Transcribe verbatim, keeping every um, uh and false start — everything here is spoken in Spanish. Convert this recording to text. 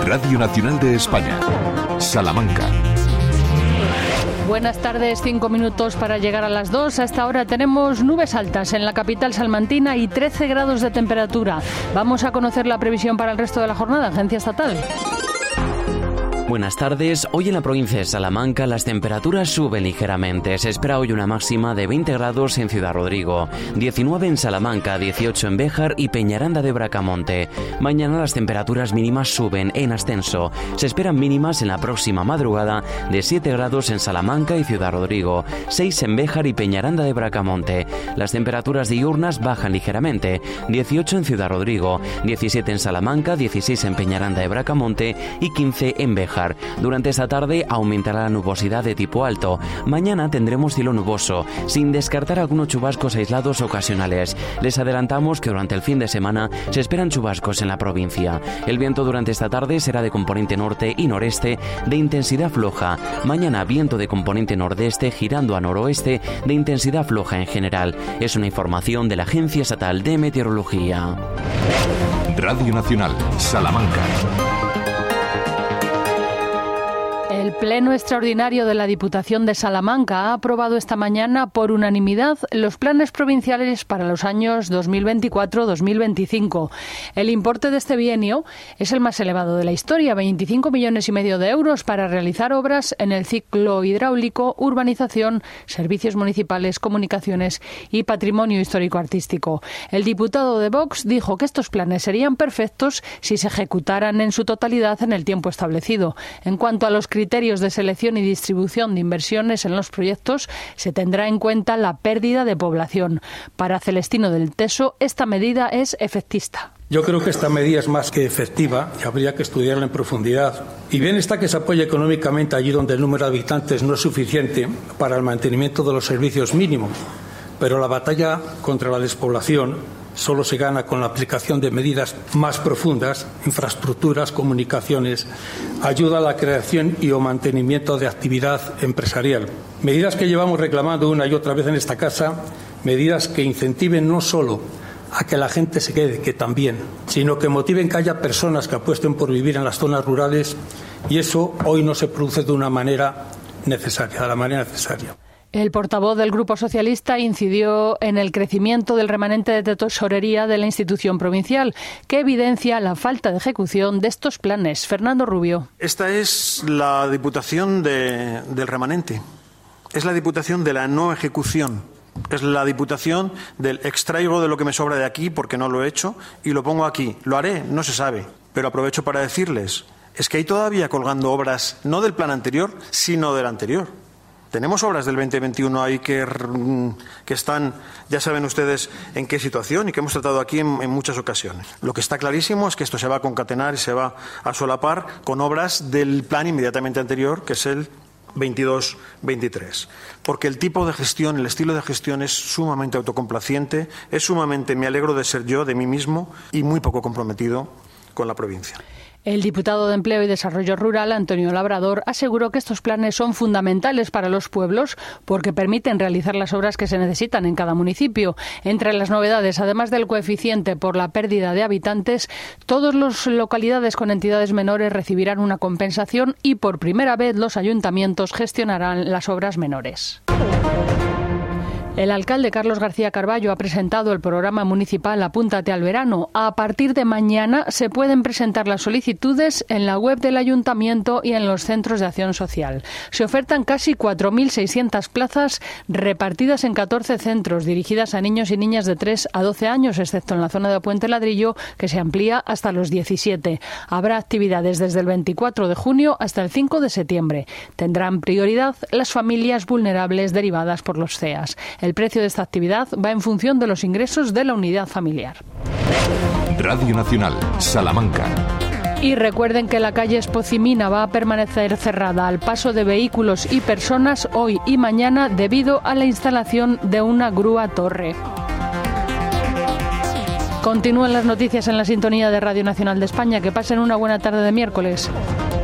Radio Nacional de España, Salamanca. Buenas tardes, cinco minutos para llegar a las dos. A esta hora tenemos nubes altas en la capital salmantina y trece grados de temperatura. Vamos a conocer la previsión para el resto de la jornada, Agencia Estatal. Buenas tardes. Hoy en la provincia de Salamanca las temperaturas suben ligeramente. Se espera hoy una máxima de veinte grados en Ciudad Rodrigo, diecinueve en Salamanca, dieciocho en Béjar y Peñaranda de Bracamonte. Mañana las temperaturas mínimas suben en ascenso. Se esperan mínimas en la próxima madrugada de siete grados en Salamanca y Ciudad Rodrigo, seis en Béjar y Peñaranda de Bracamonte. Las temperaturas diurnas bajan ligeramente, dieciocho en Ciudad Rodrigo, diecisiete en Salamanca, dieciséis en Peñaranda de Bracamonte y quince en Béjar. Durante esta tarde aumentará la nubosidad de tipo alto. Mañana tendremos cielo nuboso, sin descartar algunos chubascos aislados ocasionales. Les adelantamos que durante el fin de semana se esperan chubascos en la provincia. El viento durante esta tarde será de componente norte y noreste de intensidad floja. Mañana viento de componente nordeste girando a noroeste de intensidad floja en general. Es una información de la Agencia Estatal de Meteorología. Radio Nacional, Salamanca. El Pleno Extraordinario de la Diputación de Salamanca ha aprobado esta mañana por unanimidad los planes provinciales para los años dos mil veinticuatro a dos mil veinticinco. El importe de este bienio es el más elevado de la historia, veinticinco millones y medio de euros para realizar obras en el ciclo hidráulico, urbanización, servicios municipales, comunicaciones y patrimonio histórico-artístico. El diputado de Vox dijo que estos planes serían perfectos si se ejecutaran en su totalidad en el tiempo establecido. En cuanto a los criterios de selección y distribución de inversiones en los proyectos, se tendrá en cuenta la pérdida de población. Para Celestino del Teso, esta medida es efectista. Yo creo que esta medida es más que efectiva y habría que estudiarla en profundidad. Y bien está que se apoye económicamente allí donde el número de habitantes no es suficiente para el mantenimiento de los servicios mínimos, pero la batalla contra la despoblación solo se gana con la aplicación de medidas más profundas, infraestructuras, comunicaciones, ayuda a la creación y o mantenimiento de actividad empresarial. Medidas que llevamos reclamando una y otra vez en esta casa, medidas que incentiven no solo a que la gente se quede, que también, sino que motiven que haya personas que apuesten por vivir en las zonas rurales, y eso hoy no se produce de una manera necesaria, de la manera necesaria. El portavoz del Grupo Socialista incidió en el crecimiento del remanente de tesorería de la institución provincial, que evidencia la falta de ejecución de estos planes. Fernando Rubio. Esta es la diputación de, del remanente, es la diputación de la no ejecución, es la diputación del extraigo de lo que me sobra de aquí porque no lo he hecho y lo pongo aquí. Lo haré, no se sabe, pero aprovecho para decirles, es que hay todavía colgando obras no del plan anterior, sino del anterior. Tenemos obras del veinte veintiuno ahí que, que están, ya saben ustedes en qué situación y que hemos tratado aquí en, en muchas ocasiones. Lo que está clarísimo es que esto se va a concatenar y se va a solapar con obras del plan inmediatamente anterior, que es el veintidós veintitrés. Porque el tipo de gestión, el estilo de gestión es sumamente autocomplaciente, es sumamente me alegro de ser yo, de mí mismo, y muy poco comprometido con la provincia. El diputado de Empleo y Desarrollo Rural, Antonio Labrador, aseguró que estos planes son fundamentales para los pueblos porque permiten realizar las obras que se necesitan en cada municipio. Entre las novedades, además del coeficiente por la pérdida de habitantes, todas las localidades con entidades menores recibirán una compensación y por primera vez los ayuntamientos gestionarán las obras menores. El alcalde Carlos García Carballo ha presentado el programa municipal Apúntate al Verano. A partir de mañana se pueden presentar las solicitudes en la web del ayuntamiento y en los centros de acción social. Se ofertan casi cuatro mil seiscientas plazas repartidas en catorce centros dirigidas a niños y niñas de tres a doce años, excepto en la zona de Puente Ladrillo, que se amplía hasta los diecisiete. Habrá actividades desde el veinticuatro de junio hasta el cinco de septiembre. Tendrán prioridad las familias vulnerables derivadas por los C E As. El precio de esta actividad va en función de los ingresos de la unidad familiar. Radio Nacional, Salamanca. Y recuerden que la calle Espocimina va a permanecer cerrada al paso de vehículos y personas hoy y mañana debido a la instalación de una grúa torre. Continúan las noticias en la sintonía de Radio Nacional de España. Que pasen una buena tarde de miércoles.